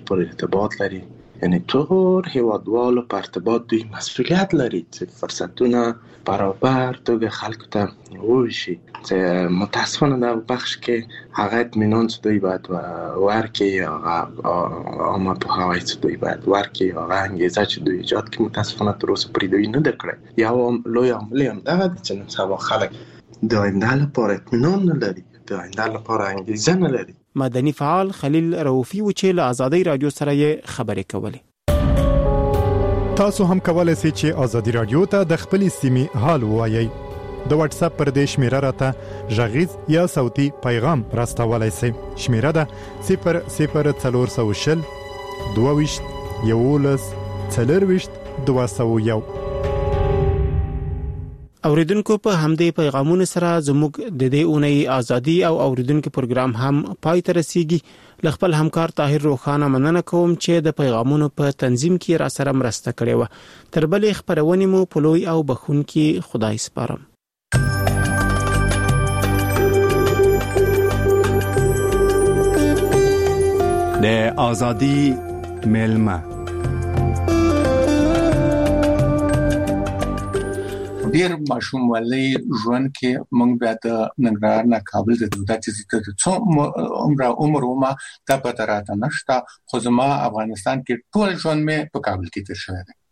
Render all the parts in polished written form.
پر ارتباط لري. یعنی ټول هیوادوالو په ارتباط دوی مسئولیت لري چې فرصتونه برابر توګه خلکو ته وویشي. چې متاسفانه در بخش کې هغه اطمینان چې دوی باید ورکړي، هغه عامه پوهاوی چې دوی باید ورکړي، هغه انګیزه چې دوی ایجاد کړي، متاسفانه تر اوسه پرې دوی نه ده کړی. یو لوی عامل هم دغه دی چې نن سبا خلک د آینده لپاره اطمینان نه لري، د آینده لپاره انګیزه نه لري. مدني فعال خلیل رؤوفي و چې له آزادۍ رادیو سره یې خبرې کولې. تاسو هم کولای شئ چې آزادۍ رادیو ته د خپل سیمې حال ووایئ. د واتس اپ پر دې شمیره راته غږیز یا صوتي پیغام راستولای شئ. شمیره ده 00420 22 11 40 201. اوریدونکو په همدې پیغامونو سره زموږ د دې اونۍ ازادي او اوریدونکو پروګرام هم پای ته رسیږي. ل خپل همکار طاهر روخانه مننه کوم چې د پیغامونو په تنظیم کې را سره مرسته کړې و. تر بلې خبرونه مو په لوی او بخونکي خدای سپارم. د ازادي ملما ډیر ماشوم ولې ژوند کې موږ بیا د ننګرهار نه کابل ته د چې څو عمر ما ته پته راته نشته، خو زما افغانستان کې ټول ژوند مې په کابل کې تیر شوی دی.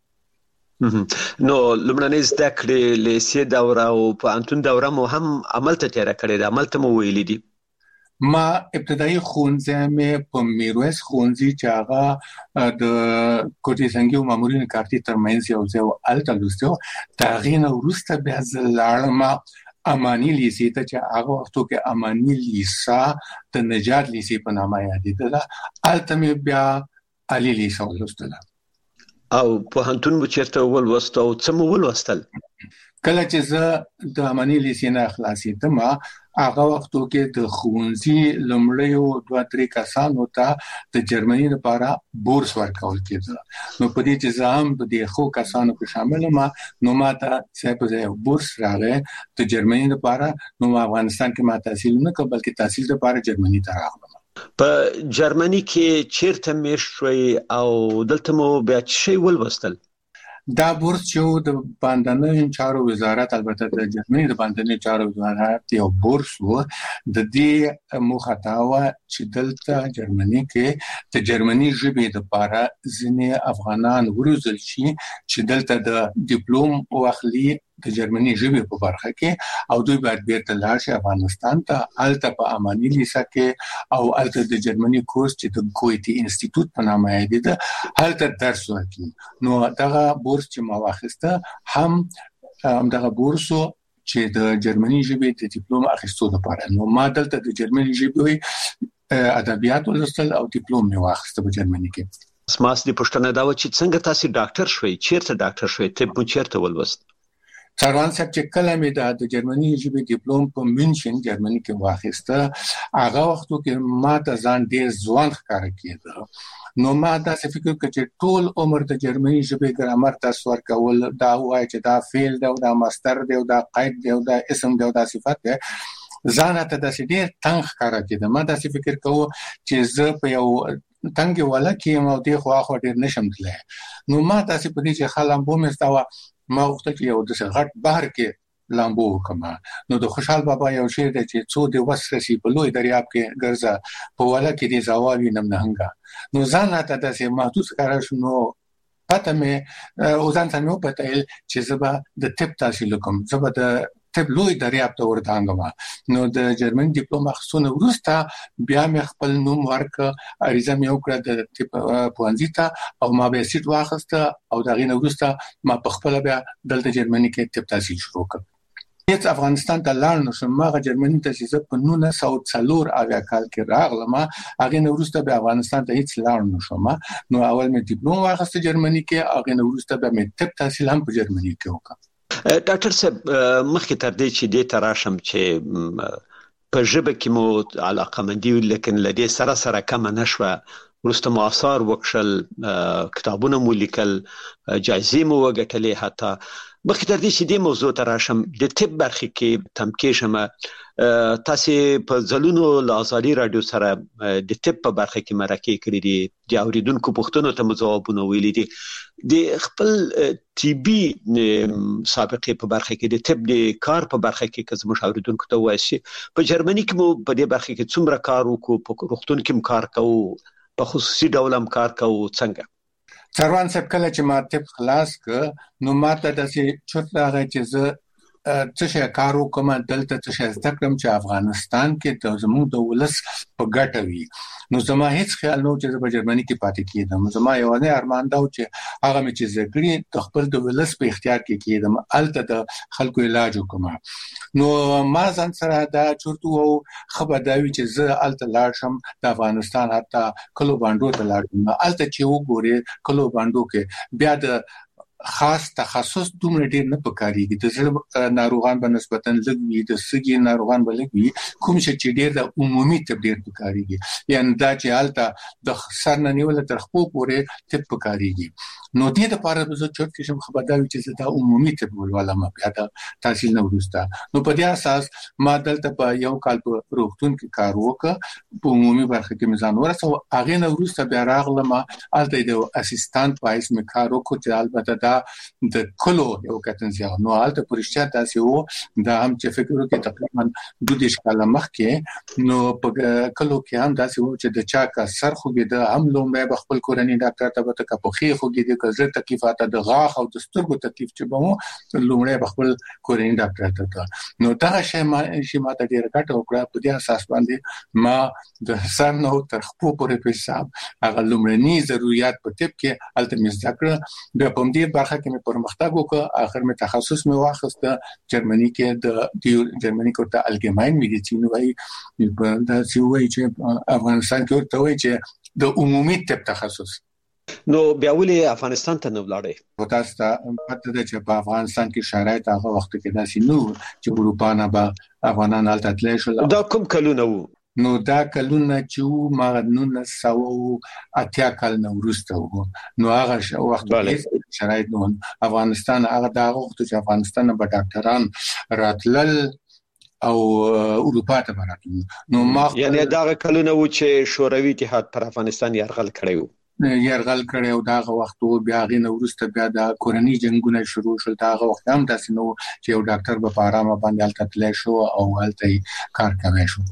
نو لمړنۍ زده کړې لیسې دوره او پوهنتون دوره مو هم عمل ته تیاره کړې ده، عمل ته مو ویلي دي؟ ما ابتدایي ښوونځی مې په میرویس ښوونځي چې هغه د کوټې سنګي او مامورین کارتي ترمنځ یو ځای و، هلته لوستی و. د هغې نه وروسته بیا زه لاړم اماني لیسې ته چې هغه وختو کې اماني لیسا د نجات لیسې په نامه یادېدله. هلته مې بیا عالي لیسه ولوستله. او پوهنتون مو چېرته ولوست او څه مو ولوستل؟ کله چې زه د اماني لیسې نه خلاصېدم، هغه وختو کې د ښوونځي لومړیو 2-3 کسانو ته د جرمني لپاره بورس ورکول کېده. نو په دې چې زه هم د دې ښو کسانو کې شامل یم، نو ما ته څه په ځای بورس راغی د جرمني لپاره. نو افغانستان کې ما تحصیل نه کړ، بلکې تحصیل لپاره جرمني ته راغلم. په جرمني کې چیرته میشت شوي او دلته مو بیا څه شی ولوستل؟ دا بورس چې د باندنیو چارو وزارت، البته د جرمني د باندنیو چارو وزارت یو بورس و، د دې موخه دا وه چې دلته جرمني کې د جرمني ژبې لپاره ځینې افغانان وروزل شي چې دلته د ډیپلوم واخلي د جرمني ژبې په برخه کې، او دوی باید بیرته لاړ شي افغانستان ته. هلته په اماني لیسه کې او هلته د جرمني کورس چې د ګویتي انسټیټوټ په نامه یادېده، هلته درس ورکوي. نو دغه بورس چې ما واخیسته هم دغه بورسو چې د جرمني ژبې د ډیپلوم اخیستو لپاره. نو ما دلته د جرمني ژبې ادبیات ولوستل او ډیپلوم مې واخیسته په جرمني کې. سماس دې پوښتنه دا و چې څنګه تاسو ډاکټر شوئ؟ چیرته ډاکټر شوئ؟ طب مو چیرته ولوست؟ سروان صاحب چې کله مې د جرمني ژبې ډیپلوم په مینشن جرمني کې واخیسته، هغه وختو کې ما ته ځان ډېر ځوان ښکاره کېده. نو ما داسې فکر وکړ چې ټول عمر د جرمني ژبې ګرامر درس ورکول، دا وایي چې دا فعل دی او دا مصدر دی او دا قید دی او دا اسم دی او دا صفت دی، ځان ته داسې ډېر تنګ ښکاره کېده. ما داسې فکر کوم چې زه په یو تنګې وله کې یم او دې خوا خوا ډېر نشم تللی. نو ما داسې په دې چې ښه لامبو مې زده وه، ما غوښتل چې یو داسې غټ بحر کې لامبو وکړم. نو د خوشحال بابا یو شعر دی چې څو دې وس رسي په لوی دریاب کې ګرځه، په وله کې دې زوال وینم نهنګه. نو ځان راته داسې محدود ښکاره شو. نو پته مې او ځان ته مې وپتیل چې زه به د طب تحصیل وکړم، زه به د طب لوی دریاب ته ورتانګم. نو د جرمن ډیپلوم اخیستو وروسته بیا مې خپل نوم ورکړ، عریضه مې وکړه د طب پوهنځي ته، او ما بیا سیټ واخیسته او د هغې نه وروسته ما په خپله بیا دلته جرمني کې طب تحصیل شروع کړ. هیڅ افغانستان ته لاړ نشم. هغه جرمني ته چې زه په 1904 کال کې راغلم، هغې نه وروسته بیا افغانستان ته هیڅ لاړ نشم. نو اول مې ډیپلوم واخیسته جرمني کې، هغې نه وروسته بیا مې طب تحصیل هم په جرمني کې وکړ. ډاکټر صاحب، مخکې تر دې چې دې ته راشم چې په ژبه کې مو علاقمندي وي، لیکن له دې سره سره کمه نه شوه. وروسته مو آثار وکړل، کتابونه مو لیکل، جایزې مو وګټلې حتی. مخکې تر دې چې دې موضوع ته راشم د طب برخه کې تمکې شم تاسو په ځلونو له ازادي رادیو سره د طب په برخه کې مرکه کړې دي د اوریدونکو پوښتنو ته ځوابونه ویلي دي د خپل طبي سابقه په برخه کې د طب د کار په برخه کې که زموږ اوریدونکو ته وایي په جرمني کې مو په دې برخه کې څومره کار وکړو په روغتون کې هم کار کوو په خصوصي ډول هم کار کوو څنګه سروان صاحب کله چې ما طب خلاص ک نو ماته داسې چوت راغی چې زه څه شي کار وکم دلته څه شي زده کړم چې افغانستان کې زموږ د ولس په ګټه وي نو زما هیڅ خیال نه و چې په جرمني کې پاتې کېدم زما یو نه ارمان دا و چې هغه مې چې زګړي د خپل د ولس په اختیار کې کېدم الته د خلکو علاج وکم نو ما ځان سره دا چورته وو خبرداوي چې زه الته لاړ شم د افغانستان حتی کلو باندې ته لاړ شم الته چې وګوري کلو باندې کې بیا د خاص تخصص دومره ډیر نه پکاريږي د زړه ناروغان په نسبتا لږ وي د سګي ناروغان به لږ وي کوم چې ډیر د عمومي طب ډیر پکاريږي یعنی دا چې حالت د سر نه نیول تر خپل پورې طب پکاريږي نو دې لپاره به زه چورت کې شم خبرداوي چې دا عمومي طب ولوالم بیا د تحصیل نه ورسته نو په دې اساس ما دلته په یو کال په روغتون کې کار وکړ په عمومي برخه کې میزان ورسو هغه نه ورسته بیا راغلم الته د اسسټانټ پایس می کار وکړ چې البته دا د کلو یو کتنځي نو الته پرشتیا تاسو دا هم چې فکر وکړي تقریبا 2 کاله مخکې نو په کلو کې هم داسې و چې د چا کا سر خوګي د هم لومړی بخپل کورنۍ ډاکټر ته وته په خې خوګي د کزر تکلیفات د غاښ او د سترګو تکلیف چې به مو لومړی بخپل کورنۍ ډاکټر ته نو دا شی ما ته ډیره ګټه وکړه په دې اساس باندې ما د سر نو تر خپل پورې په حساب هغه لومړني ضرورت په طب کې الته مې ذکر د پم دې برخه کې مې پرمختګ وکړ اخر مې تخصص مې واخیسته جرمني کې د جرمني کې ته الګماین میډیسین وایي دا چې وایي چې افغانستان کې ورته وایي چې د عمومي طب تخصص نو بیا ولې افغانستان ته نه ولاړې په تاسو ته پته ده چې په افغانستان کې شرایط هغه وخت کې داسې نو چې اروپا نه به افغانان الته تللی شول دا کوم کلونه وو نو دا کلونه چې ما 1980 کال نه ورسته وو نو هغه وخت کې شرایط نو افغانستان هغه دا وخت چې افغانستان به ډاکټران راتلل او اروپا ته براتل نو ما یعنی دا کلونه و چې شوروي اتحاد پر افغانستان یرغل کړی او داغه وخت بیا غینه ورسته بیا د کورنۍ جنگونه شروع شول داغه وخت هم داسې نو چې یو ډاکټر به په آرامه باندې التتلی شو او هلته کار کوي شو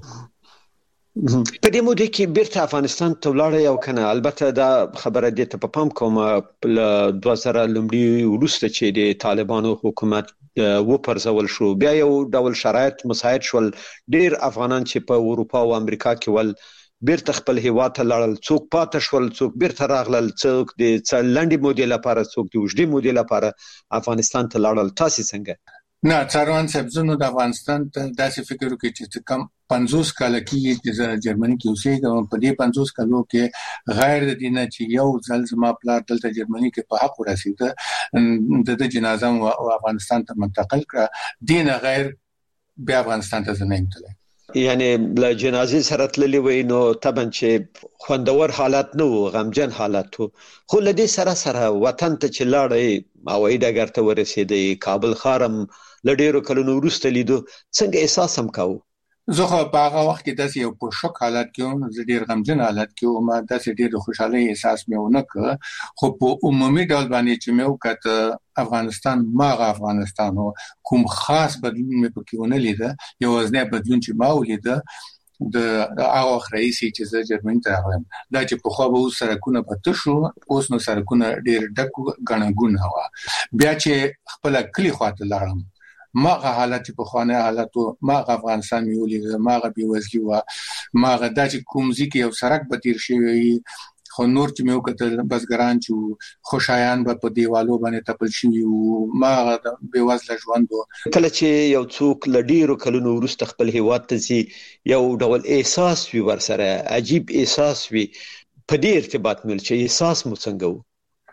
په دې موده کې بیرته افغانستان ته ولاړ یو کنه البته دا خبره دې ته په پام کوم ل 2000 لومړی ورسته چې د طالبانو حکومت و پرځول شو بیا یو ډول شرایط مساعد شول ډیر افغانان چې په اروپا او امریکا کې ول بیرته خپل هیواد ته لاړل څوک پاتې شول څوک بیرته راغلل څوک د لنډي مودې لپاره څوک د وژدي مودې لپاره افغانستان ته لاړل تاسو څنګه نه څاروان صاحب زنو د افغانستان ته داسې فکر وکړي چې کم 50 کال کې چې جرمني کې اوسېږم په دې 50 کالو کې غیر د دینه چې یو ځل زما پلار دلته جرمني کې په حق ورسېده د جنازه او افغانستان ته منتقل کړه دینه غیر بیا افغانستان ته نه امتلای یعنی له جنازې سره تللی وي نو طبعا چې خوندور حالت نو غمجن حالت خو له دې سره وطن ته چې لاړې هوایي ډګر ته ورسېدې کابل خارم لډیرو کلونو وروسته لیدو څنګه احساس هم کاوه زه خو په هغه وخت کې داسې یو په شوک حالت کې زه ډیر غمجن حالت کې ما داسې ډیر خوشاله احساس مې ونه کړ خو په عمومي ډول باندې چې مې وکړ افغانستان ماغه افغانستان کوم خاص بدلون مې پکې ونه لیده یو ځنه بدلون چې ما ولیده د هغه رئیس چې زه جرمني ته راغلم دا چې په خو به سرکونه پته شو اوس نو سرکونه ډیر ډک غنګون هوا بیا چې خپل کلی خواته لاړم ماغه حالت په خوانه حالتو ماغه افغانستان یولې ماغه بیوزلی و ماغه د کومزي کې یو سرک به تیر شي خو نور چې مې وکړل بسګران چې خوشایان به په دیوالو باندې تپل شي او ماغه د بیوزله ژوند کله چې یو څوک لډیرو کلونو وروسته خپل هیواد ته سي یو ډول احساس وي ورسره عجیب احساس وي په دې ارتباط مل چې احساس مو څنګه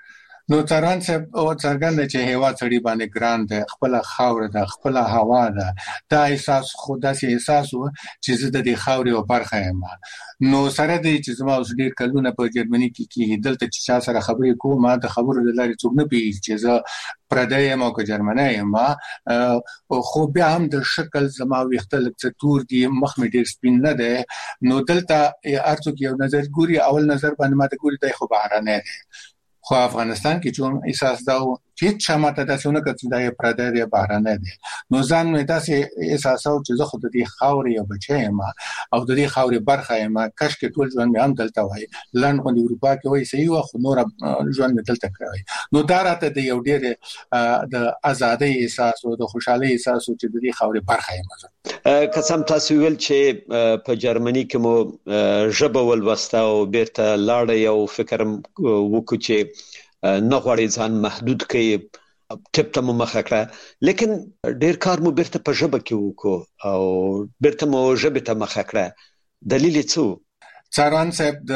نو تران صاحب او څنګه چې هوا سړي باندې ګران ده، خپل خاور ده، خپل هوا ده، دا احساس خدا سي احساس و چې زه د دې خاورې او برخه یم. نو سره دې چې زما اوس ډیر کلونه په جرمني کې دلته چې چا سره خبرې کوم، ما د خبرو د لارې څوک نه پیږي چې زه پردی یم او که جرمنی یم. خو بیا هم د شکل زما ویښته لږ تور دي، مخ مې ډیر سپین نه دی. نو دلته هر څوک یو نظر ګوري، اول نظر باندې ما ته ګوري دی خو بهرنی دی. خو افغانستان کې چون احساس دا و چې شماته داسونه کړي دا پردی دی بهرنی دی. نو ځان مې داسې احساس او چې زه خو د دې خاورې یو بچی یم او د دې خاورې برخه یم. کاش کې ټول ژوند مې هم دلته وای، لند غو د اروپا کې وای صحیح و، خو نور ژوند مې دلته کړی. نو دا راته د یو ډېر د ازادۍ احساس او د خوشحالۍ احساس چې د دې خاورې برخه یم. قسم تاسو ویل چې په جرمني کې مو ژبه ولوسته او بیرته لاړ یو فکر وکړ چې نه غواړي ځان محدود کړي، ټپ ته مو مخه کړه، لیکن ډیر کار مو بیرته په ژبه کې وکړو او بیرته مو ژبه ته مخه کړه. دلیل څه؟ څاران صاحب د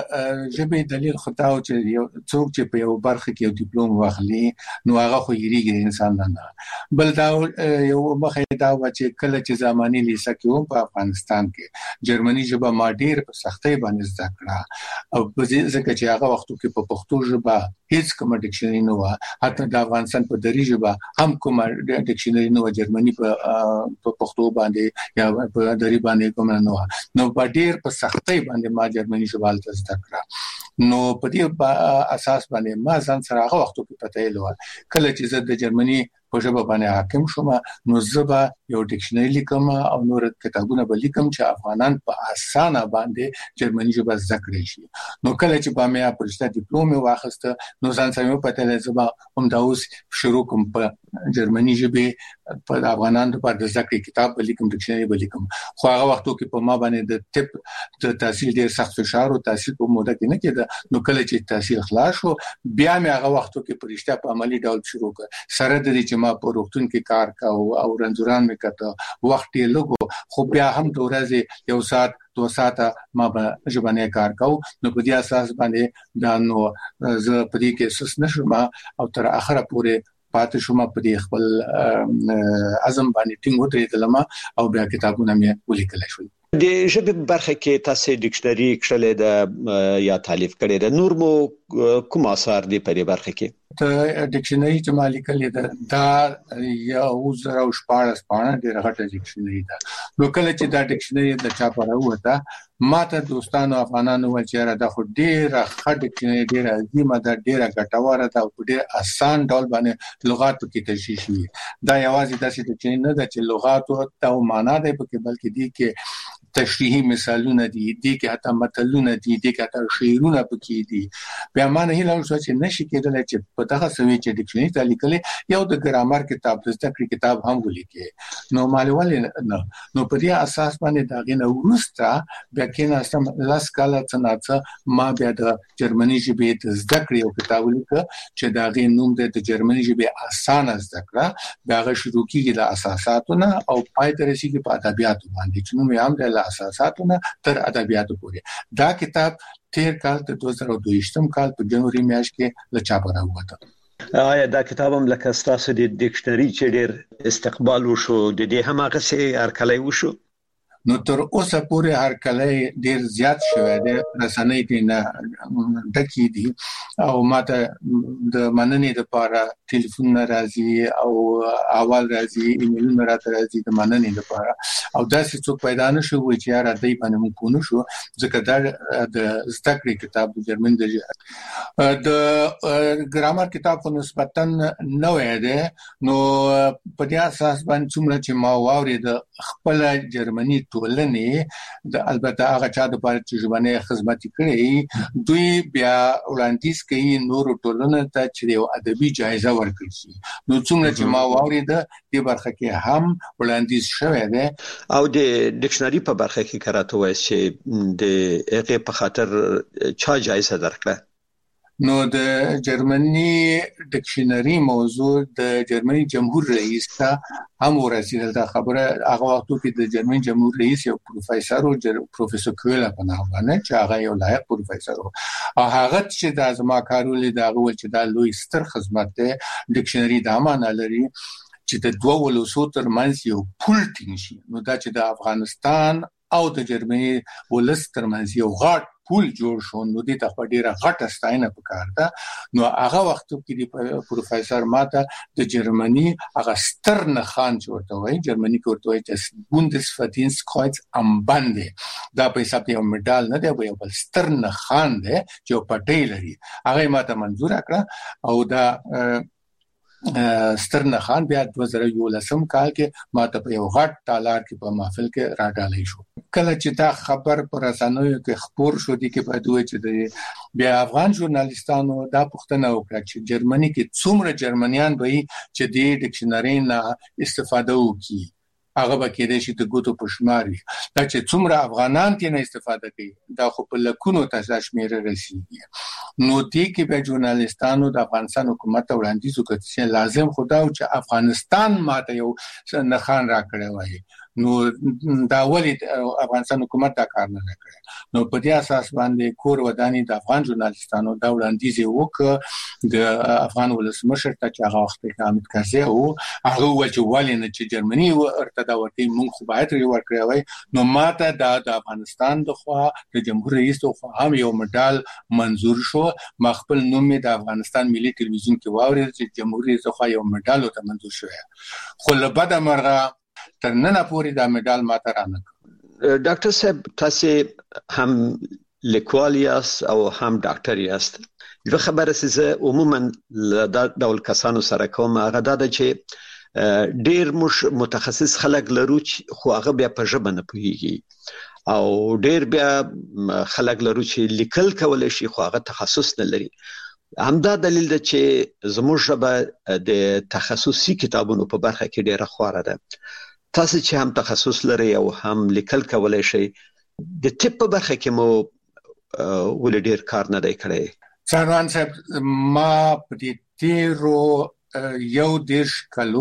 ژبې دلیل خداو چې یو څوک چې په یو برخه کې یو ډیپلوم واخلي نو هغه خو یریږي انسان نه. بل دا یو مخه دا و چې کله چې زماني لیسه کې په افغانستان کې جرمني ژبه ما ډیر په سختۍ باندې زده کړه او ځکه چې هغه وختو کې په پښتو ژبه هیڅ کوم ډکشنري نه و، حتی د افغانستان په دری ژبه هم کوم ډکشنري نه و، جرمني په پښتو باندې یا په دری باندې کوم نه و. نو په ډیر په سختۍ باندې ما جرمني ژبه زده کړه. نو په دې اساس باندې ما ځان سره هغه وختو کې پته لوه کله چې زه د جرمني په ژبه باندې حاکم شوم نو زبا یو ډکشنري لیکم او نور کتابونه به لیکم چې افغانان په اسانه باندې جرمني ژبه زده کړی شي. نو کله چې په میا پرشته ډیپلوم واخسته نو ځان سره پته لزبا هم دا اوس شروع کوم په جرمني ژبه په افغانانو په د زده کړې کتاب به لیکم، ډکشنري به لیکم. خو هغه وختو کې په ما باندې د ټپ د تحصیل ډیر سخت فشار او تحصیل په موده کې نه کېده. نو کله چې تحصیل خلاص شو بیا مې هغه وختو کې پرشته په عملی ډول شروع کړ. سره د دې چې ما په روغتون کې کار کاوه او رنځوران مې کته، وخت یې لګو خو بیا هم د ورځې یو ساعت 2 ساعته ما به ژبنی کار کاوه. نو په دې اساس باندې دا نو زه په دې کې سس نشم او تر اخره پورې پاتې شوم په دې خپل عزم باندې ټینګ ودرېدلم او بیا کتابونه مې ولیکل شول. د ژبې برخه کې تاسو ډکشنري کړلې ده یا تالیف کړې ده، نور مو کوم اثار دي په دې برخه کې؟ د ډکشنري چې ما لیکلې ده دا یو زره او 14 پاڼه ډېر غټه ډکشنري ده. نو کله چې دا ډکشنري د چا په راوته ما ته دوستانو افغانانو ول چې دا خو ډېر ښه ډکشنري، ډېر عظیمه ده، ډېر ګټوره ده او ډېر آسان ډول باندې لغات کې تشریح شي. دا یوازې داسې ډکشنري نه ده چې لغات او معنا ده پکې، بلکې دي کې تشریحي مثالونه دي، دي کې حتی متلونه دي، دي کې حتی شعرونه پکې دي. بیا ما نه هیله وشو چې نشي کېدل چې په دغه سوي چې ډکشنري ته لیکلې یو د ګرامر کتاب د زده کړې کتاب هم ولیکې. نو مالوال نه نو په دې اساس باندې دا غنه ورسته بیا کې ناسم لاس کاله څنګه ما بیا د جرمني ژبې د زده کړې یو کتاب ولیکه چې دا غي نوم د جرمني ژبې اسانه زده کړه. دا غي شروع کیږي د اساساتونه او پای ته رسیدي په ادبیاتو باندې چې نو مې هم د اساساتونه تر ادبیاتو پورې. دا کتاب تیر کال د 2022 کال په جنوري میاشت کې له چاپ راووته. آیا دا کتاب هم لکه تاسو د ډکشنري چې ډیر استقبال وشو د دې هم هغه څه هرکلی وشو؟ نو تر اوسه پورې هرکلی ډیر زیات شوی دی، رسنۍ دې نه ډکې دي او ماته د مننې لپاره ټلیفون راځي او اول راځي، ایمیلونه راته راځي د مننې لپاره. او داسې څوک پیدا نشو چې یاره دای باندې مونږ کو نشو ځکه دا د زده کړې کتاب د جرمن د ګرامر کتاب خو نسبتاً نوې ده. نو په دې اساس باندې څومره چې ما واورید خپل جرمني ټولنې د البته هغه چا د پاره چې ژبنی خدمت کړي دوی بیا وړاندیز کوي نور ټولنه ته چې یو ادبي جایزه ورکړي شي. نو څومره چې ما واورید د برخه کې هم وړاندیز شوی دی. او د ډکشنري په برخه کې کراته وایي چې د هغه په خاطر چا جایزه درکړه؟ نو د جرمني ډکشنری موضوع د جرمني جمهور رئیس ته هم ورسېدل. دا خبره هغه وخت کې د جرمني جمهور رئیس یو پروفیسور او پروفیسور کویلا په نامه باندې چې هغه یو لایق پروفیسور او هغه چې د ازما کارول دا غوښ چې دا لوی ستر خدمت ده. ډکشنری دا معنی لري چې د دوه ولسو ترمنځ یو پول ټینګ شي. نو دا چې د افغانستان او د جرمني ولس ترمنځ یو غاټ پول جوړ شو، نو دې ته په ډیره غټه ستاینه پکار ده. نو هغه وخت کې د پروفیسور ماته د جرمني هغه ستر نخان ورته وایي، جرمني کې ورته وایي چې بوندسفرډینسټکرویز امباندې، دا په حساب یو میډال نه دی، یو بل ستر نخان دی چې یو پټی لري. هغه ماته منظور کړه او دا ستر نخان بیا 2011 کال کې ماته په یو غټ تالار کې په محفل کې راډالې شو. کله چې دا خبر پر رسنیو کې خبر شو دي کې په دوی چې بیا افغان ژورنالیستانو دا پوښتنه وکړه چې جرمني کې څومره جرمنیان به چې د ډکشنری نه استفاده وکړي، هغه به کېدای شي د ګوتو په شمار وي. دا چې څومره افغانان ترې نه استفاده کوي دا خو په لکونو ته شمیره رسیږي. نو دې کې به ژورنالیستانو د افغانستان حکومت ته وړاندیز وکړ چې لازم خدا او چې افغانستان ماته یو نخان راکړی وای. نو دا ولې افغانستان حکومت دا کار نه کړی. نو په دې اساس باندې کور ودانی د افغان ژورنالیستانو دا وړاندیز وکړ د افغان ولسمشر ته چې هغه وخت کې حامد کرزي او هغه ول چې ولې نه چې جرمني ورته دا ورته مونږ خو باید ورکړی وای. نو ماته د افغانستان د خوا د جمهور رئیس ته هم یو میډال منظور شو. ما خپل نوم د افغانستان ملي ټلویزیون کې واورید چې جمهور رئیس خو یو میډال ته منظور شو. خو له بده مرغه تر نن پورې دا میډال ماته رانه. ډاکټر صاحب تاسو هم لیکوال یاست او هم ډاکټر یاست. یو خبره چې عموما د ډول کسانو سره کوم هغه دا چې ډیر متخصص خلک لرو خو هغه بیا په ژبه نه پوهیږي او ډیر بیا خلک لرو چې لیکل کولای شي خو هغه تخصص نه لري. همدا دلیل ده چې زموږ ژبه د تخصصي کتابونو په برخه کې ډیره خواره ده. تاسو چې هم تخصص لري او هم لیکل کولای شي د ټیپ په برخه کې مو ول ډیر کار نه دی کړی. څنګه صاحب ما په دې تیرو یو دیش کلو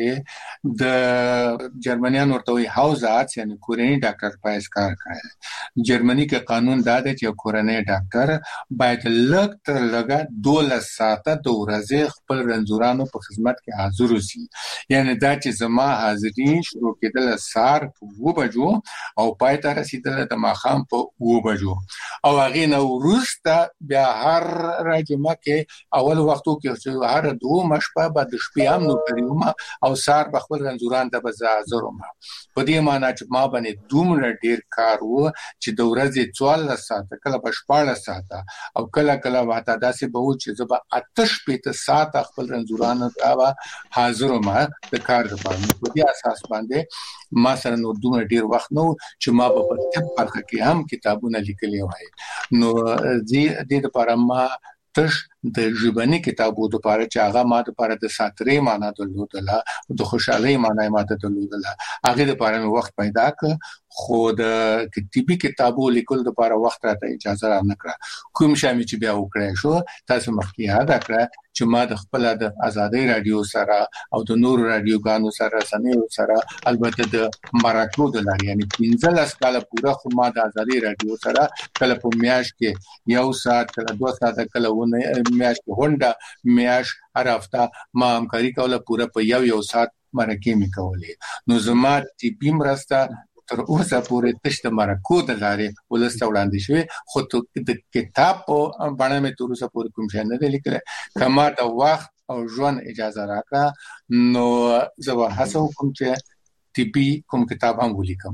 کې د جرمنیان ورته وی هاوز آرټس یعنی کورنی ډاکټر پایس کار کوي. جرمني کې قانون دا دی چې کورنی ډاکټر باید لږ تر لږه 12 ساعته د ورځې خپل رنځورانو په خدمت کې حاضر وي. یعنی دا چې زما حاضری شروع کېدل سار په 2 بجو او پای ته رسیدل د ماښام په 2 بجو او هغه نو وروسته بیا هر راجمه کې اول وختو کې هر 2 مشپه بعد شپې هم نو کړیوم او سار بخبل رنځوران ته بزازروم. په دې معنی چې ما باندې دومره ډیر کار وو چې د ورځې 14 ساعته کله په 14 ساعته او کله واته داسې به و چې زه به 8 ساعته خپل رنځوران ته حاضروم د کار لپاره. په دې اساس باندې ما سره نو دومره ډیر وخت نو چې ما په طب برخه کې هم کتابونه لیکلي وای. نو دې لپاره ما تش د ژبني کتابو د لپاره چې هغه ما د لپاره د ساترې معنا درلودله د خوشحالي معنا ماته درلودله هغه د لپاره وخت پیدا ک. خو د کتابي کتابو لیکل د لپاره وخت راته اجازه را نه کړه. کوم شامل چې بیا وکړای شو تاسو مخکې یاد کړه چې ما د خپل د آزادۍ رادیو سره او د نور رادیوګانو سره سنیو سره البته د مراکو د لاري یعنی 15 کاله پورا خو ما د آزادۍ رادیو سره کله په میاش کې 1 ساعت کله 2 ساعت کله ونه میاش کې هونډه میاش هر هفته ما همکاري کوله پورا په یو ساعت مرکه می کولې. نو زما ټیپی مرسته تر اوسه پورې تشت مرکو د لارې ولسته وړاندې شوی خو د کتاب په باندې مې تر اوسه پورې کوم څه نه لیکل. کما د وخت او ژوند اجازه راکړه نو زه به هڅه وکم چې ټیپی کوم کتاب هم ولیکم.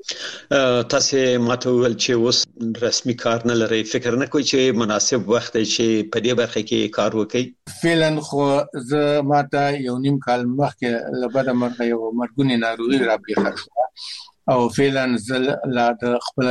تاسو ماته ول چې اوس رسمي کار نه لري، فکر نه کوئ چې مناسب وخت چې په دې برخه کې کار وکړي؟ فعلا خو زه ماته یو نیم کال مخکې لبد مرغه یو مرګونی ناروغي را پیښه شو او فعلا زل لا د خپل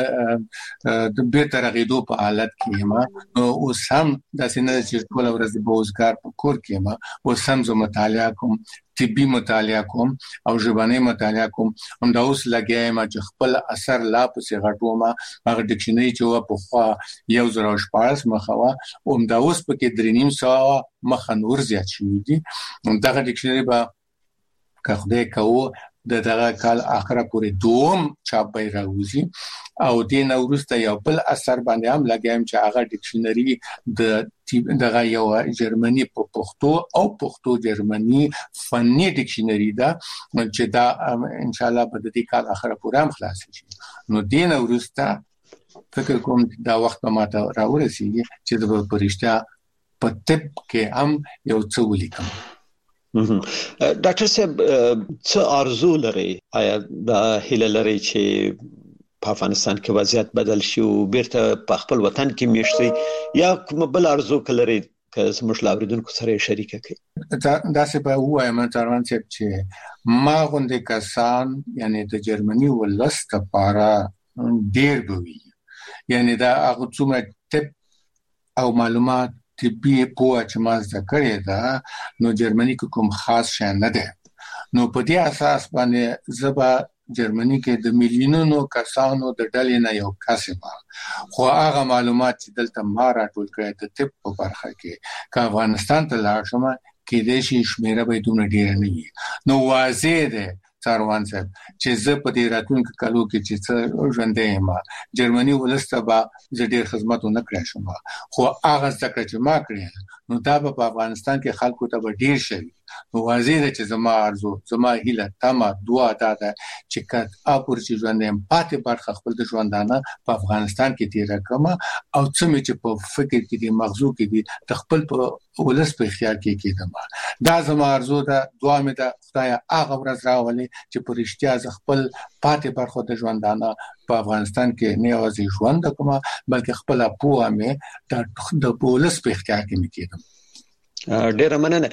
د بیرته رغیدو په حالت کې ما نو اوس هم د سینې چې ټول ورځ به اوسګار په کور کې ما اوس هم زه مطالعه کوم. طبي مطالعه کوم او ژبنی مطالعه کوم هم دا اوس لګایم چې خپل اثر لا پسې غټومه هغه ډکشنری چې و په خوا 1014 مخه او هم دا اوس په کې 3.5 مخه نور زیات شوی دي دغه ډکشنری به که خدای کوو د دغه کال اخره پورې دوم چاپ به راوځي او د نورسته یو بل اثر باندې هم لګایم چې هغه ډکشنری دغه یو جرمني په پښتو او پښتو جرمني فني ډکشنری دا چې دا ان شاء الله په دې کال اخره پورې هم خلاص شي نو د نورسته فکر کوم دا وخت ما ته راورسیږي چې د پرشتیا په طب کې هم یو څه ولیکم ډاکټر صاحب څه ارزو لري آیا د هیله لري چې په افغانستان کې وضعیت بدل شي او بیرته په خپل وطن کې میشتي یا کوم بل ارزو کلري که زموږ لاوریدونکو سره شریک کړي دا څه په وایم تران چې ما غونډه کسان یعنی د جرمني ولست لپاره ډیر بوي یعنی دا هغه څومره طب او معلومات طبي په چې ما زده کړی دا نو جرمني کوم خاص شي نه ده نو په دې اساس باندې زبا جرمني کې د میلیونونو کسانو د ډلې نه یو کسبه خو هغه معلومات چې دلته ما راټول کړی د طب په برخه کې که افغانستان ته لاړ شم کې د شي شمیره به دونه ډیر نه وي نو واضح ده څاروان صاحب چې زه په دې راتلونکو کالو کې چې څه ژوندې ما جرمني ولسته به زه ډیر خدمت نه کړی شم خو هغه ذکر چې ما کړی نو دا په افغانستان کې خلکو ته به ډیر شي نو واضح ده چې زما ارزو زما هیله تمه دعا ده چې کله اپور چې ژوندې پاتې برخه خپل د ژوندانه په افغانستان کې تیر کړم او څه مې چې په فکر کې دي مغزو کې دي د خپل په ولس په اختیار کې کېدم دا زما ارزو ده دعا مې ده خدای هغه ورځ راولي چې په رښتیا ز خپل پاتې برخه د ژوندانه په افغانستان کې نه یوازې ژوند کوم بلکې خپل پوهه مې د ولس په اختیار کې مې کېدم ډیره مننه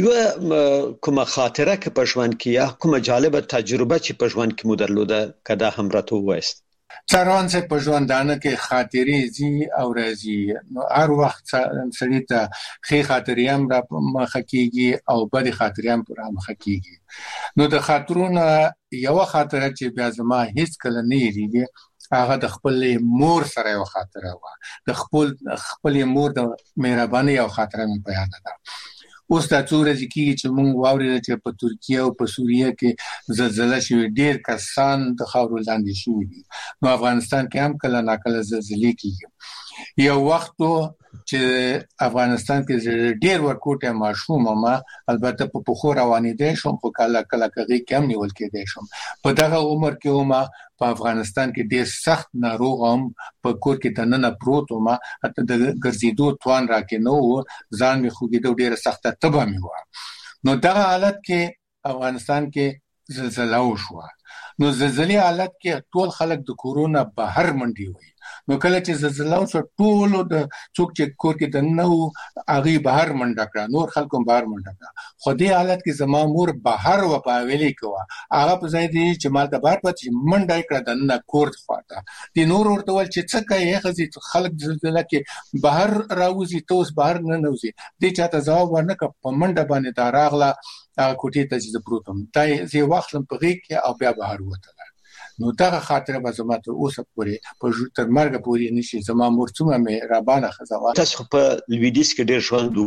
یو کومه خاطره کې په ژوند کې یا کومه جالبه تجربه چې په ژوند کې مو درلوده کدا هم راته وایست څارون څه په ژوندانه کې خاطرې زی او راځي نو هر وخت سړی ته ښه خاطرې هم را مخ کیږي او بد خاطرې هم پر مخ کیږي نو د خاطرونو یو خاطره چې بیا زما هیڅ کله نه یریږي هغه د خپل مور سره یو خاطره و د خپل مور د مهرباني یو خاطره مې په یاد ده اوس د څو ورځې کې چې موږ واورېدل چې په ترکیه او په سوریه کې زلزلہ شوې ډېر کسان د خاورو لاندې شوي دي نو افغانستان کې هم کله ناکله زلزلې کېږي یو وخت چې افغانستان کې ډېر ورکوټه ماشوم ما البته په پخو روانېدې شم خو کله کغې کم نیول کېدې شم په دغه عمر کې ما په افغانستان کې ډېر سخت ناروغم په کور کې دننه پروت ما حتی د ګرځېدو توان راکې نو ځان می خوګېدو ډېر سخت تبه می و نو دغه حالت کې افغانستان کې زلزلہ وشوه نو زلزلې حالت کې ټول خلک د کورونا بهر منډي وي نو کله چې زلزلہ وشو ټول د څوک چې کور کې د نو هغه بهر منډه کړه نور خلکو بهر منډه کړه خو دې حالت کې زما مور بهر و پاویلې کوه هغه په ځای دی چې مال د بهر پاتې منډه کړه د نه کور خواته دي نور ورته ول چې څه کوي خزي خلک زلزلہ کې بهر راوځي توس بهر نه نوځي دې چاته ځواب ورنکړ په منډه باندې دا راغله کوټې ته چې پروتم دای زی وختم په غیږ کې او بیا بهر وته نو دا خاطره به زما ته اوسه پورې په تر مرګ پورې نشي زما مور څومره مې رابانه خزوا تاسو په لویدیس کې ډېر ژوند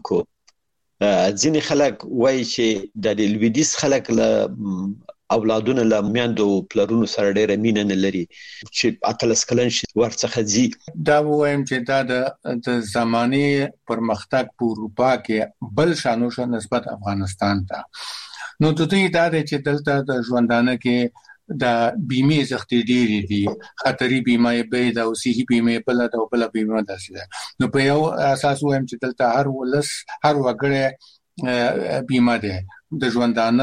وکړو ځینې خلک وایي چې د لویدیس خلک له اولادونه له میندو پلرونو سره ډېره مینه نه لري چې اتلس کلن شي ورڅخه ځي دا وایم چې دا د زماني پرمختګ په اروپا کې بل شانوشه نسبت افغانستان ته نو د دې دا چې دلته د ژوندانه کې د بیمه زختې ډېری دي خطري بیمه به د اوسې بیمه بل د بل بیمه داسې نو په یو اساس وایم چې دلته هر ولس هر وګړی بیمه ده د ژوندانه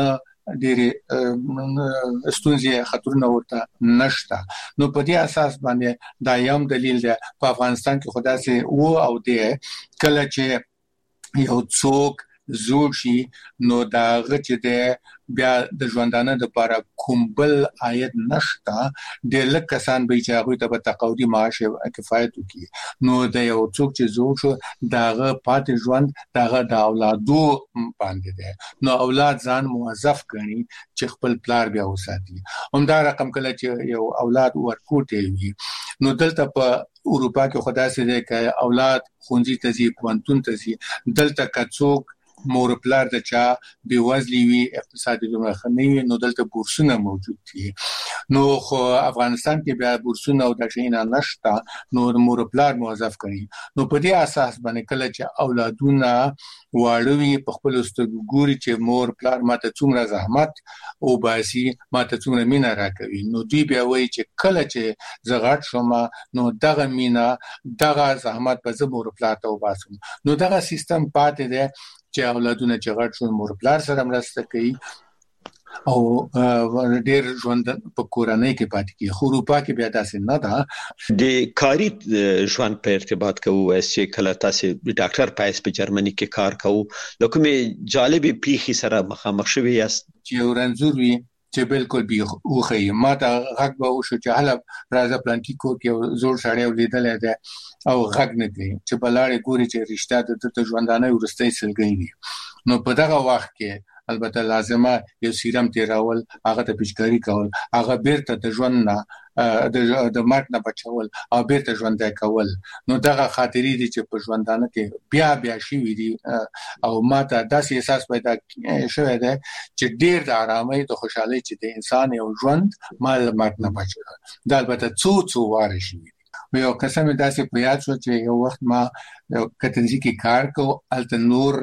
ډېری ستونزې خطرونه ورته نشته نو په دې اساس باندې دا یم دلیل ده په افغانستان کې خدای سي او او ده کله چې یو څوک زوړ شي نو دا غچ د بیا د ژوندانه د لپاره کومبل عاید نشته د لک کسان به چې هغه ته په تقاعدي معاش کفایت وکړي نو د یو څوک چې زوړ شو داغه پاتې ژوند داغه د اولادو باندې ده نو اولاد ځان موظف کړي چې خپل پلار بیا وساتي همدا رقم کله چې یو اولاد ورکوټي وي نو دلته په اروپا کې خدای سي ده چې اولاد خونځي ته ځي پوانتون ته ځي دلته کڅوک مور پلار د چا بیوزلی وی اقتصادي دمخنی نو دلته بورسونه موجود دي نو خو افغانستان کې بیا بورسونه او د شینه نشتا نو مور پلار موظف کړي نو په دې اساس باندې کله چې اولادونه واړوي په خپل استګوري چې مور پلار ماته څومره زحمت او باسي ماته څومره مینا راکوي نو دوی بیا وایي چې کله چې زغړ شوم نو دغه مینا دغه زحمت په زمور پلار ته وباسم نو دغه سیستم پاتې دی چې اولادونه چې غټ شو مور پلار سره مرسته کوي او ډېر ژوند په کورنۍ کې پاتې کی خو اروپا کې بیا داسې نه ده د کاری ژوند په ارتباط کوو چې کله تاسو ډاکټر پایس په جرمني کې کار کوو لکه جالبي پیخي سره مخامخ شوی یاست چې ورنځور وي چې بالکل به اوخی ما ته غږ به وشو چې هله راځه پلانټي کو کې زوړ سړی ولیدل دی او غږ نه کوي چې بلاړې ګوري چې رښتا د ژوندانه ورستۍ سلګي دي نو په دغه وخت کې البته لازمه یو سیرم تیراول هغه ته پېچکاری کول هغه بیرته د ژوند نه د مرګ نه بچول او بیرته ژوند کول نو دغه خاطرې دي چې په ژوندانه کې بیا شي وي او ماته داسې احساس پیدا شوی دی چې ډیر د آرامۍ د خوشحالۍ چې د انسان یو ژوند مال مرګ نه بچي دا البته څو واره شي یو قسم داسې په یاد شو چې یو وخت ما کتنځي کې کار کو الته نور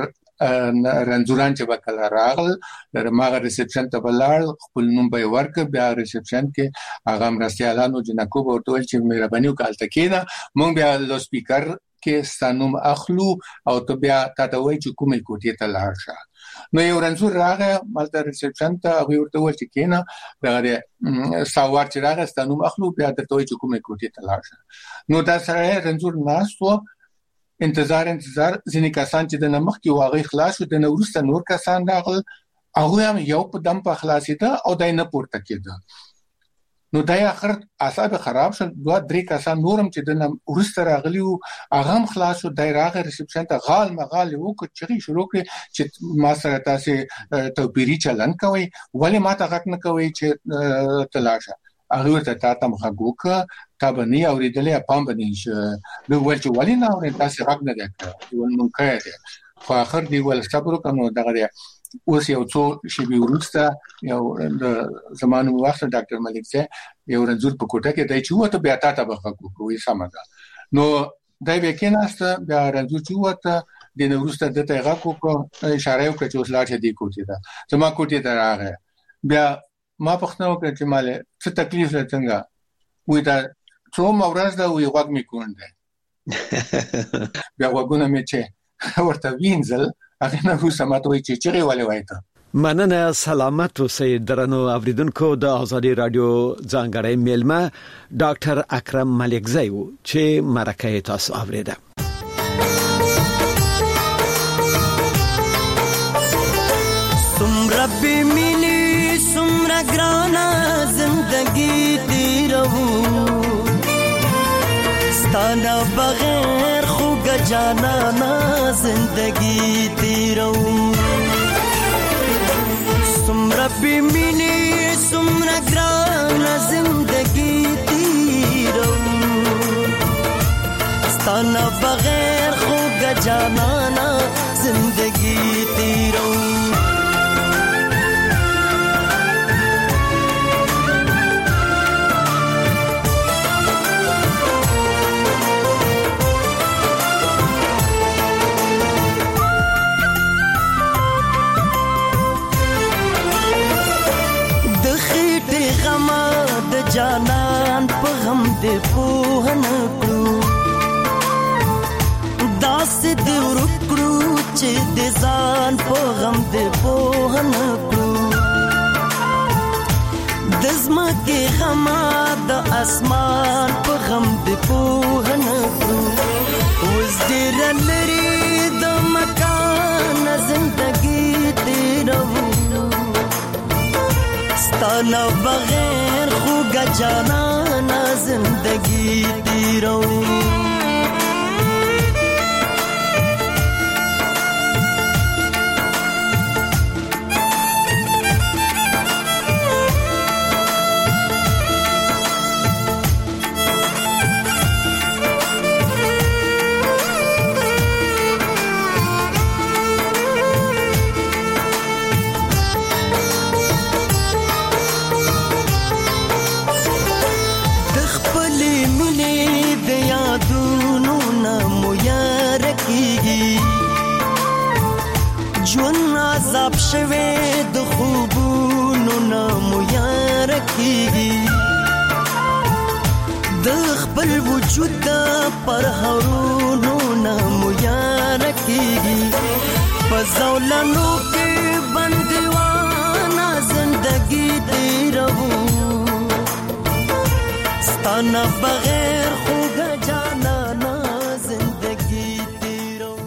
رنځوران چې وکړه راغل ماغه ریسپشن ته بلال خپل نوم به ورک بیا ریسپشن کې هغه مرستيالانو جنکو ورته چې مهرباني وکړه کېنه مونږ بیا لو سپیکر کې ستانوم اخلو او ته بیا تاسو وایي چې کومې کوټې ته لاړ شه نو یو رنځور راغی مالته ریسپشن ته هغه ورته وایي چې کېنه دا ساوار چې راغی ستانوم اخلو بیا ته وایي چې کومې کوټې ته لاړ شه نو دا سره رنځور ناستو انتظار ځینې کسان چې د نمخ کې واغې خلاص شو د نورسته نور کسان راغل هغه هم یو په دم په خلاصیده او دای نه پورته کېده نو دای اخر اعصاب خراب شول دوه درې کسان نورم چې د نورسته راغلی او هغه هم خلاص شو دای راغی ریسپشن ته غال مغال وکړي چې شروع کړي چې ما سره تاسو توپیری چلن کوي ولی ما ته غک نه کوي چې تلاشه هغه ته تاسو مخګوک تا باندې اوریدلې پام باندې ش نو ول چې ولی نه اوري تاسو حق نه ده ول مونږ کړه خو اخر دی ول صبر وکړو دغه اوس یو څو شی ورسته یو د زمانو وخت ډاکټر ملک سه یو رنځور په کوټه کې دای چې وته بیا تاسو بخښو سمه نو دای وکیناسته بیا رنځور چې وته د نورسته د تیغه کو اشاره وکړه چې اوس لاړ دی کوټه ده زما کوټه ته راغی بیا ما پښتنو کې چې مال څه تکلیف لته وې دا څو مورز دا وی غوږ می کونده بیا وګونه می چې ورته وینځل هغه نه هو سمات وای چې چیرې ولې وایته مننه سلامت اوسئ درنو اوریدونکو د ازادي رادیو ځانګړی میلمه ډاکټر اکرم ملکزی و چې مرکه تاسو اوریده ربي ميني سمرا گرانا زندگی تیرو ستانا بغیر خوگ جانانا زندگی تیرو ربي ميني سمرا گرانا زندگی تیرو ستانا بغیر خوگ جانانا زندگی تیرو جانان په غم دې پوهن کړو داس دې ورکړو چې دې ځان په غم دې پوهن کړو دزمکه غم د اسمان په غم دې پوهن کړو وز دې رلري د مکان زنده ستانا بغیر خوگا جانانا زندگی تیرو عذاب شوه د خوبونو نامو یار کیږي د خپل وجود پر هرونو نامو یار کیږي پزولانو کې بندوانا زندگی تیرو ستانا بغیر